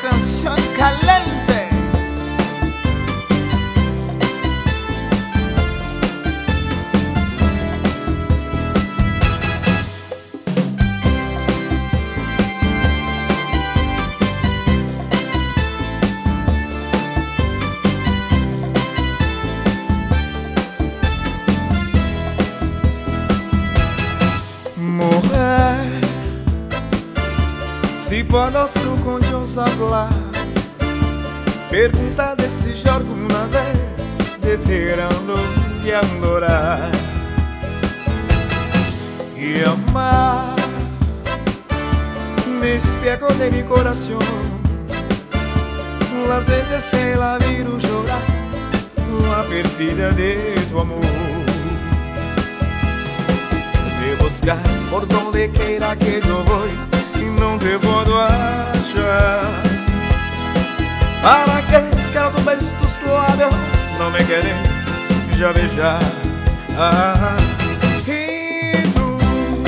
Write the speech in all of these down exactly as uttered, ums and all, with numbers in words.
canción caliente. Mulher, se posso com Deus falar, pergunta desse jogo uma vez, veterano de adorar e amar. Me espejo de mi corazón, las veces se la viro llorar, la perfidia de tu amor. De buscar por donde quiera que yo voy y no te puedo achar. ¿Para qué quiero tu beso, tus labios no me quieren ya beijar? Ah, y tú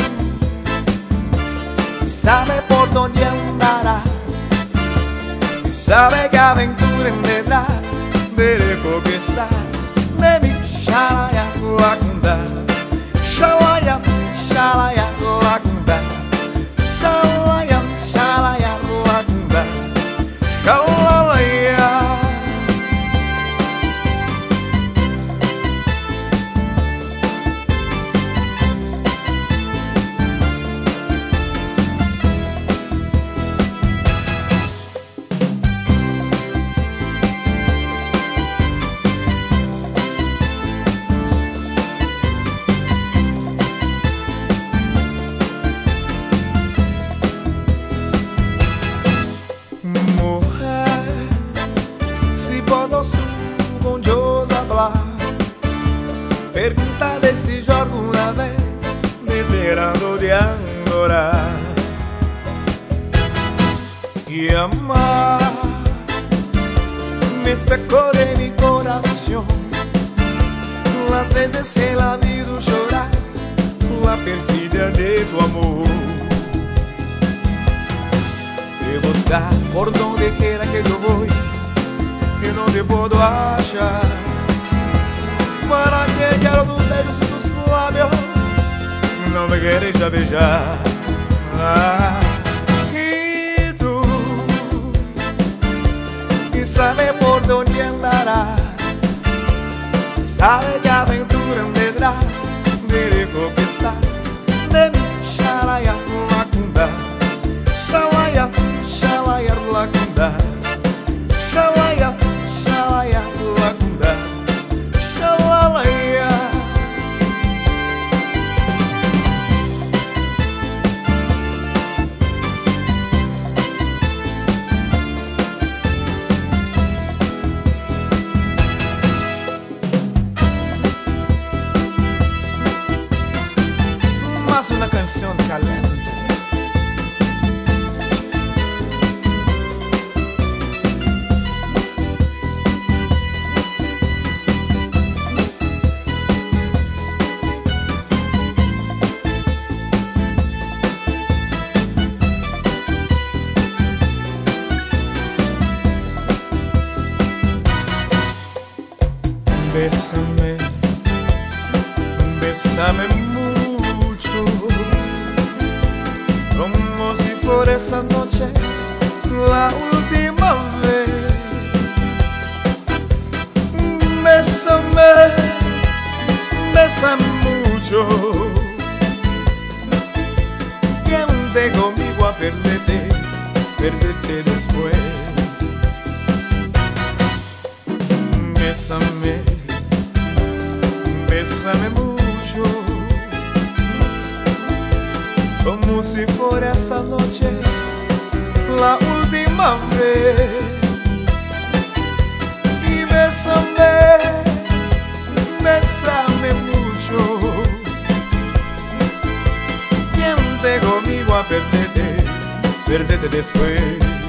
sabes por dónde andarás y sabe que aventura tendrás, derecho que estás de mi shalaya lacunda. Shalaya, shalaya, lacunda. Shalaya, shalaya, lacunda. Shalaya. Com Deus falar, pergunta desse jogo uma vez, veterano de adorar e amar. Me espejo de mi corazón, las veces se la vido llorar, la perfidia de tu amor. De buscar por donde quiera que yo voy que no te puedo achar. ¿Para qué quiero tus besos y tus labios? No me quieres ya beijar. Ah, y tú, y sabe por dónde andarás, sabe que aventura tendrás, derecho que estás de mi shalaya lacunda. Shalaya, shalaya lacunda. Shalaya, shalaya lacunda. Shalaya. Más una canción caliente. Bésame, bésame mucho, como si fuera esa noche la última vez. Bésame, bésame mucho, quédate conmigo a perderte, perderte después. Bésame, bésame mucho, como si fuera esa noche la última vez. Y bésame, bésame mucho, vente conmigo a perderte, perderte después.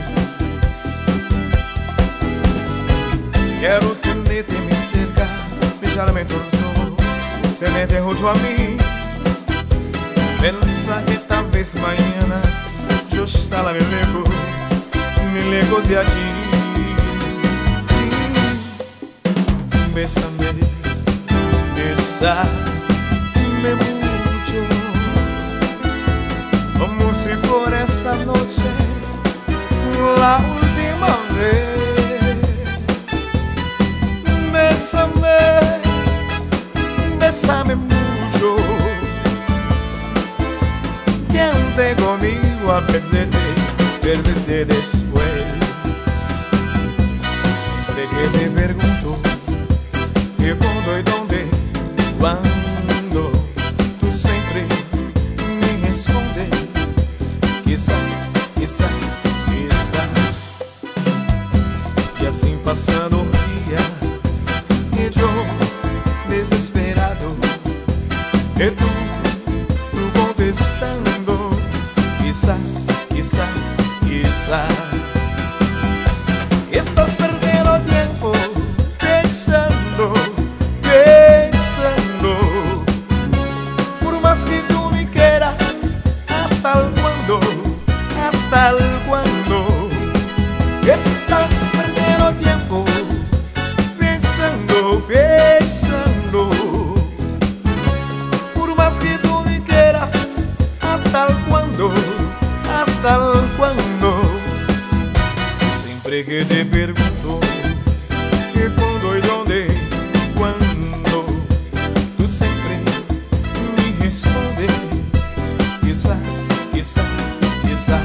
Quero tenerte me cerca, beijar-me entre os ojos, tenerte junto a mim. Pensa que talvez mañana yo estará lejos ni lejos de aquí. Bésame, bésame mucho, como si fuera esa noche la última vez. Bésame, bésame mucho, quédate conmigo a perderte, perderte después. Siempre que te pregunto que cuándo y dónde, cuando, tú siempre me respondes quizás, quizás, quizás. Y así pasando días, y yo desesperado, y tú, tú contestando quizás, quizás, quizás. Estás perdiendo tiempo pensando, pensando, por más que tú me quieras, hasta el cuándo, hasta el cuándo. Estás perdiendo tiempo pensando, pensando, por más que tú me quieras, hasta el cuándo, hasta el cuándo. Siempre que te pregunto que cuándo y dónde, cuándo, tú siempre me respondes quizás, quizás, quizás.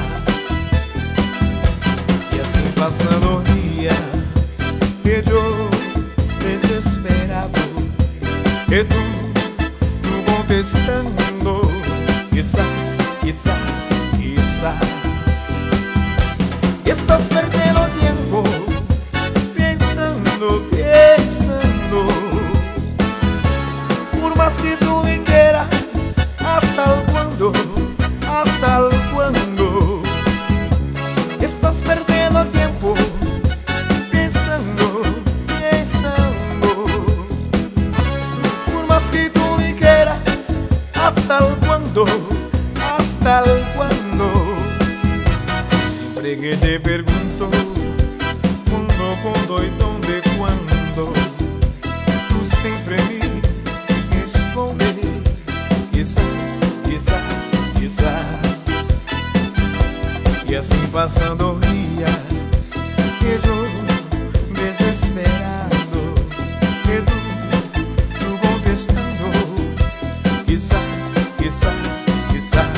Y así pasan los días, que yo desesperado, que tú, tú contestando quizás, quizás, quizás. Y estás perdiendo tiempo pensando, pensando, por más que tú me quieras, hasta el cuándo, hasta el cuándo. Estás perdiendo tiempo pensando, pensando, por más que tú me quieras, hasta el cuándo, hasta el cuándo. Siempre que te pregunto cuándo, cuándo y dónde, cuándo, tú siempre me respondes quizás, quizás, quizás. Y así pasando días, que yo desesperado, que tú, tú contestando quizás, quizás, quizás.